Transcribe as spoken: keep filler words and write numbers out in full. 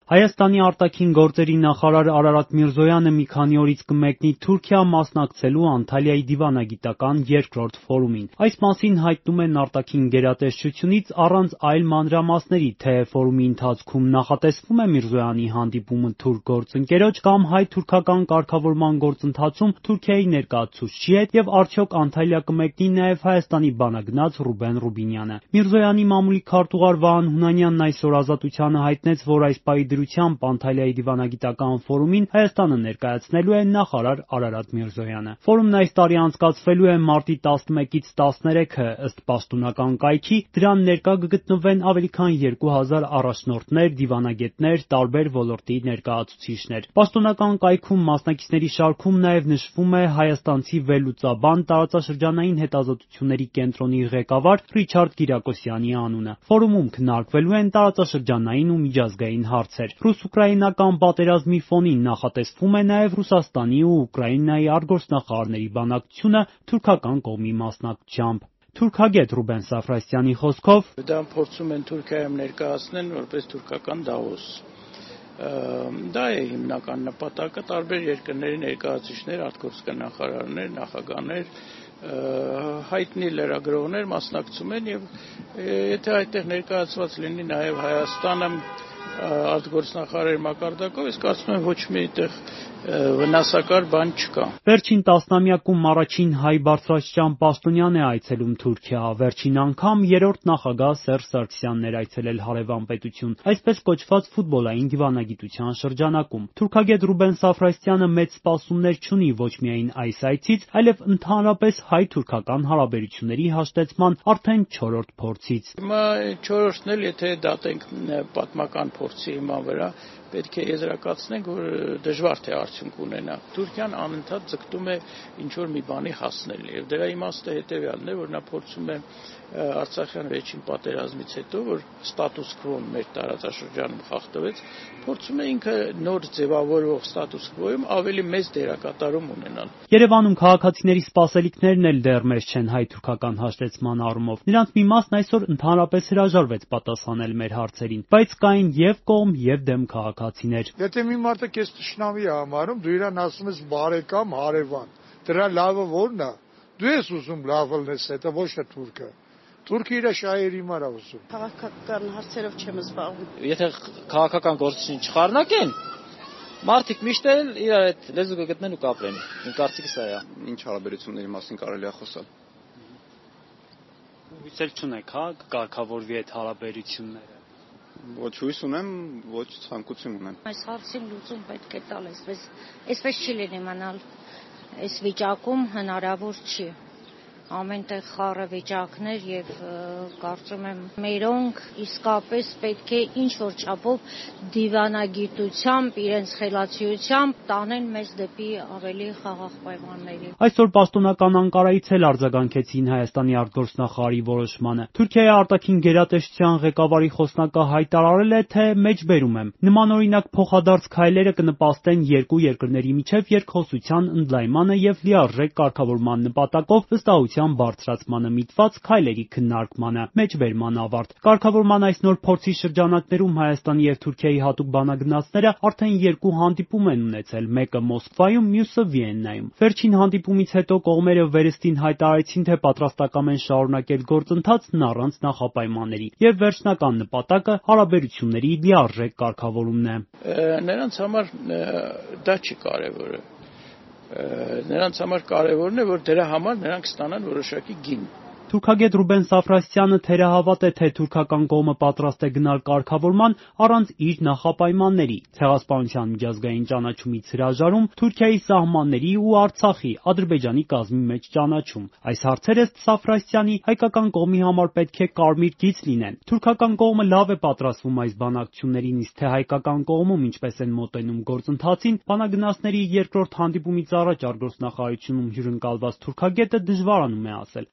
Հայաստանի արտաքին գործերի նախարար Արարատ Միրզոյանը մի քանի օրից կմեկնի Թուրքիա մասնակցելու Անտալիայի դիվանագիտական երկրորդ ֆորումին։ Այս մասին հայտնում են արտաքին գերատեսչությունից առանց այլ մանրամասների, թե ֆորումի ընթացքում նախատեսվում է Միրզոյանի հանդիպումը թուրք գործընկերոջ կամ հայ-թուրքական կարգավորման գործընթացում Թուրքիայի ներկայացուցչի հետ եւ արդյոք Անտալիա կմեկնի նաեւ Հայաստանի բանագնաց Ռուբեն Ռուբինյանը։ Միրզոյանի մամուլի քարտուղար Վահան Հունանյանն այսօր Ազատությանը հայտնեց, որ այս պահի դրությամբ Անտալիայի դիվանագիտական ֆորումին Հայաստանը ներկայացնելու է նախարար Արարատ Միրզոյանը։ Ֆորումն այս տարի անցկացվելու է մարտի տասնմեկից տասներեքը, ըստ պաշտոնական կայքի, դրան ներկա կգտնվեն ավելի քան երկու հազար առաջնորդներ, դիվանագետներ, տարբեր ոլորտի ներկայացուցիչներ։ Պաշտոնական կայքում մասնակիցների շարքում նաև նշվում է հայաստանցի վերլուծաբան, տարածաշրջանային հետազոտությունների կենտրոնի ղեկավար Ռիչարդ Կիրակոսյանի անունը։ Ֆորումում քննարկվելու են տարածաշրջանային ու միջազգային հարցեր։ Ռուս-ուկրաինական պատերազմի ֆոնին նախատեսվում է նաև Ռուսաստանի ու Ուկրաինայի արտգործնախարարների բանակցությունը թուրքական կողմի մասնակցությամբ։ Թուրքագետ Ռուբեն Սաֆրասյանի խոսքով դա փորձում են Թուրքիայում ներկայացնել որպես թուրքական Դավոս։ Դա է հիմնական նպատակը, տարբեր երկրների ներկայացուցիչներ, արտգործնախարարներ, նախագահներ, հայտնի լրագրողներ մասնակցում են եւ եթե այդտեղ ներկայացված լինի նաեւ Հայաստանը արտգործնախարարի մակարդակով, ես կարծում եմ ոչ մի այդտեղ վնասակար բան չկա։ Վերջին տասնամյակում առաջին հայ բարձրաստիճան պաշտոնյան է այցելում Թուրքիա, վերջին անգամ երրորդ նախագահ Սերժ Սարգսյանն էր այցելել հարևան պետություն, այսպես կոչված ֆուտբոլային դիվանագիտության շրջանակում։ Թուրքագետ Ռուբեն Սաֆրասյանը մեծ սպասումներ չունի ոչ միայն այս այցից, այլև ընդհանրապես հայ-թուրքական հարաբերությունների հաշտեցման արդեն չորրորդ փորձից։ Հիմա չորրորդն էլ եթե դատենք պատմական փորձի հիման վրա, պետք է եզրակացնենք, որ դժվար թե արդյունք ունենա։ Թուրքիան անընդհատ ձգտում է ինչ-որ մի բանի հասնել, եւ դրա իմաստը հետեւյալն է, որ նա փորձում է Արցախյան վերջին պատերազմից հետո, որ ստատուս քվոն մեր տարածաշրջանում խախտվեց, փորձում է ինքը նոր ձևավորվող ստատուս քվոյում ավելի մեծ դերակատարում ունենալ։ Երևանում քաղաքացիների սպասելիքներն էլ դեռ մեծ չեն հայ-թուրքական հաշտեցման առումով։ Նրանց մի մասն այսօր ընդհանրապես հրաժարվեց պատասխանել մեր հարցերին, բայց կային եւ կողմ եւ դեմ քաղաքացիներ։ Եթե մի մարդը քեզ ճշնամի է համարում, դու իրան ասում ես բարեկամ, հարևան, դրա լավը ո՞րն է։ Դու ես ուզում լավը լնես, դա ոչ թե թուրքը։ Թուրքը իր շահերի համար է ուզում։ Քաղաքական հարցերով չեմ զբաղվում։ Եթե քաղաքական գործիչին չխառնակեն, մարդիկ միշտ էլ իրար այդ լեզու կգտնեն ու կապրեն։ Իմ կարծիքս սա է։ Ինչ հարաբերությունների մասին կարելի է խոսալ։ Հույս էլ չունեք, հա, կարգավորվի այդ հարաբերությունները։ Ոչ հույս ունեմ, ոչ ցանկություն ունեմ։ Այս հարցին լուծում պետք է տալ, այսպես, այսպես չի լինի մնալ։ Այս վիճակում հնարավոր չի։ Ամենտեղ խառը վիճակներ եւ կարծում եմ մերոնք իսկապես պետք է ինչ-որ չափով դիվանագիտությամբ, իրենց խելացիությամբ տանեն մեզ դեպի ավելի խաղաղ պայմանների։ Այսօր պաշտոնական Անկարայից էլ արձագանքեցին Հայաստանի արտգործնախարարի որոշմանը։ Թուրքիայի արտաքին գերատեսչության ղեկավարի խոսնակը հայտարարել է, թե մեջբերում եմ։ Նմանօրինակ փոխադարձ քայլերը կնպաստեն երկու երկրների միջև երկխոսության ընդլայնմանը եւ լիարժեք կարգավորման նպատակով վստահության բարձրացմանը միտված քայլերի քննարկմանը, մեջբերման ավարտ։ Կարգավորման այս նոր փորձի շրջանակներում Հայաստանի եւ Թուրքիայի հատուկ բանագնացները արդեն երկու հանդիպում են ունեցել, մեկը Մոսկվայում, մյուսը Վիեննայում։ Վերջին հանդիպումից հետո կողմերը վերստին հայտարարեցին, թե պատրաստական են շարունակել գործընթացն առանց նախապայմանների, եւ վերջնական նպատակը հարաբերությունների լիարժեք կարգավորումն է։ Նրանց համար դա չի կարևորը։ Նրանց համար կարևորն է, որ դրա համար նրանք ստանան որոշակի գին։ Թուրքագետ Ռուբեն Սաֆրասյանը թերահավատ է, թե թուրքական կողմը պատրաստ է գնալ կարգավորման առանց իր նախապայմանների՝ ցեղասպանության միջազգային ճանաչումից հրաժարում, Թուրքիայի սահմանների ու Արցախի, Ադրբեջանի կազմի մեջ ճանաչում։ Այս հարցերը Սաֆրասյանի հայկական կողմի համար պետք է կարմիր գիծ լինեն։ Թուրքական կողմը լավ է պատրաստվում այս բանակցություններին, իսկ թե հայկական կողմում ինչպես են մոտենում գործընթացին, բանագնացների երկրորդ հանդիպումից առաջ արտգործնախարարությունում հյուրընկալված թուրքագետը դժվարանում է ասել։